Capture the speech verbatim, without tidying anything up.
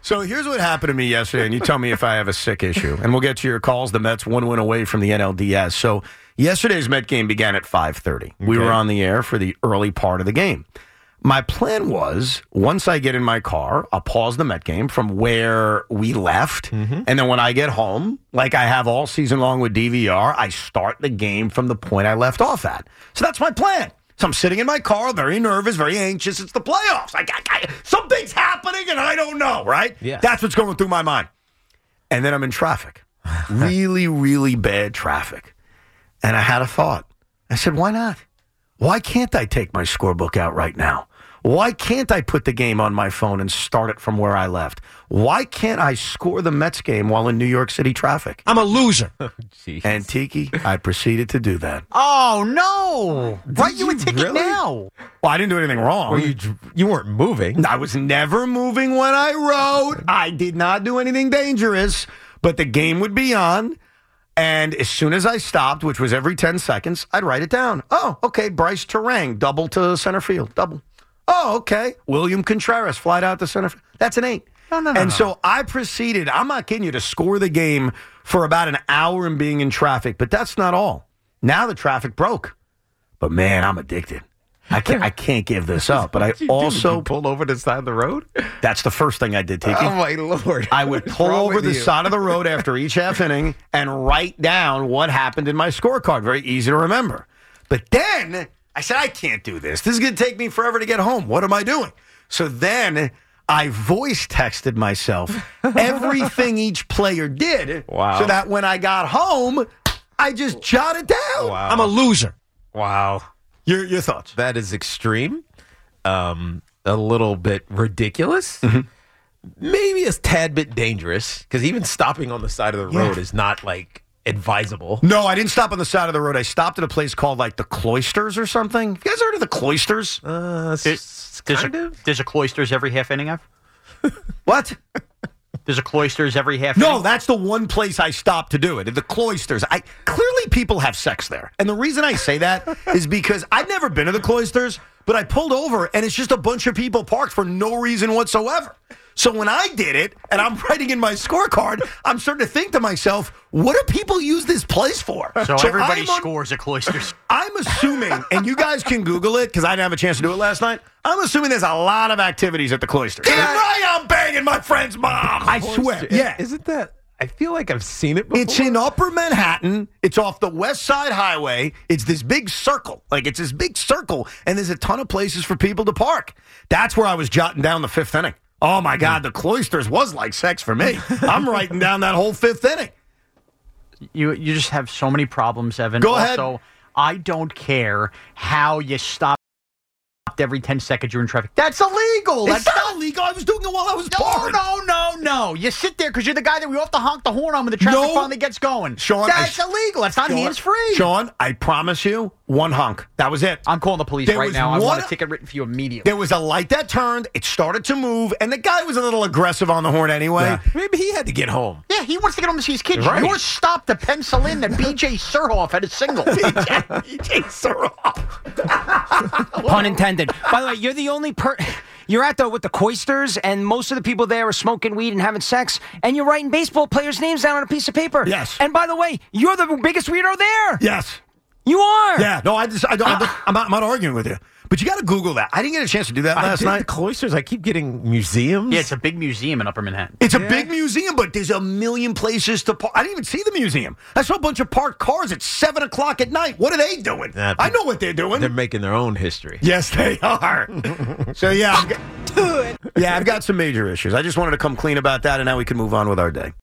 So here's what happened to me yesterday, and you tell me if I have a sick issue. And we'll get to your calls. The Mets one win away from the N L D S. So yesterday's Met game began at five thirty. Okay. We were on the air for the early part of the game. My plan was, once I get in my car, I'll pause the Met game from where we left. Mm-hmm. And then when I get home, like I have all season long with D V R, I start the game from the point I left off at. So that's my plan. So I'm sitting in my car, very nervous, very anxious. It's the playoffs. Like, I, I, something's happening and I don't know, right? Yeah. That's what's going through my mind. And then I'm in traffic. Really, really bad traffic. And I had a thought. I said, why not? Why can't I take my scorebook out right now? Why can't I put the game on my phone and start it from where I left? Why can't I score the Mets game while in New York City traffic? I'm a loser. Oh, and Tiki, I proceeded to do that. Oh, no. Write you a ticket really? now. Well, I didn't do anything wrong. Well, you, you weren't moving. I was never moving when I rode. I did not do anything dangerous, but the game would be on. And as soon as I stopped, which was every ten seconds, I'd write it down. Oh, okay, Bryce Terang, double to center field, double. Oh, okay, William Contreras, flight out to center field. That's an eight. No, no, no. And no. so I proceeded, I'm not kidding you, to score the game for about an hour and being in traffic. But that's not all. Now the traffic broke. But, man, I'm addicted. I can't, I can't give this up. But I also pulled over to the side of the road. That's the first thing I did, Tiki. Oh my Lord! I would pull over the you? side of the road after each half inning and write down what happened in my scorecard. Very easy to remember. But then I said, I can't do this. This is going to take me forever to get home. What am I doing? So then I voice texted myself everything each player did. Wow! So that when I got home, I just jotted down. Wow! I'm a loser. Wow. Your your thoughts? That is extreme, um, a little bit ridiculous, mm-hmm. maybe a tad bit dangerous, because even stopping on the side of the road yeah. is not, like, advisable. No, I didn't stop on the side of the road. I stopped at a place called, like, the Cloisters or something. You guys heard of the Cloisters? Uh, there's, there's, a, there's a Cloisters every half inning, I've? What? There's a Cloisters every half No, inning? that's the one place I stopped to do it. The Cloisters. I clearly people have sex there. And the reason I say that is because I've never been to the Cloisters, but I pulled over and it's just a bunch of people parked for no reason whatsoever. So when I did it, and I'm writing in my scorecard, I'm starting to think to myself, what do people use this place for? So, so everybody on, scores at Cloisters. I'm assuming, and you guys can Google it, because I didn't have a chance to do it last night, I'm assuming there's a lot of activities at the Cloisters. Damn right I'm banging my friend's mom. I swear. Yeah. Isn't that... I feel like I've seen it before. It's in Upper Manhattan. It's off the West Side Highway. It's this big circle. Like, it's this big circle, and there's a ton of places for people to park. That's where I was jotting down the fifth inning. Oh, my God, the Cloisters was like sex for me. I'm writing down that whole fifth inning. You you just have so many problems, Evan. Go ahead. Also, I don't care how you stop every ten seconds you're in traffic. That's illegal. It's That's not illegal. I was doing it while I was No, parked. no, no, no. You sit there because you're the guy that we have to honk the horn on when the traffic No. finally gets going. Sean, That's I- illegal. That's not Sean, hands-free. Sean, I promise you, one honk. That was it. I'm calling the police There right was now. I one- want a ticket written for you immediately. There was a light that turned. It started to move, and the guy was a little aggressive on the horn anyway. Yeah. Maybe he had to get home. Yeah, he wants to get home to see his kids. Right. Yours stopped to pencil in that B J Surhoff had a single. B J, B J Surhoff. Pun intended. By the way, you're the only per. You're at the with the Cloisters, and most of the people there are smoking weed and having sex, and you're writing baseball players' names down on a piece of paper. Yes. And by the way, you're the biggest weirdo there. Yes. You are. Yeah. No, I just, I don't, I'm, not, I'm not arguing with you. But you got to Google that. I didn't get a chance to do that I last did night. The Cloisters, I keep getting museums. Yeah, it's a big museum in Upper Manhattan. It's a Yeah. big museum, but there's a million places to park. I didn't even see the museum. I saw a bunch of parked cars at seven o'clock at night. What are they doing? Nah, I know what they're doing. They're making their own history. Yes, they are. So, yeah. I've got, yeah, I've got some major issues. I just wanted to come clean about that, and now we can move on with our day.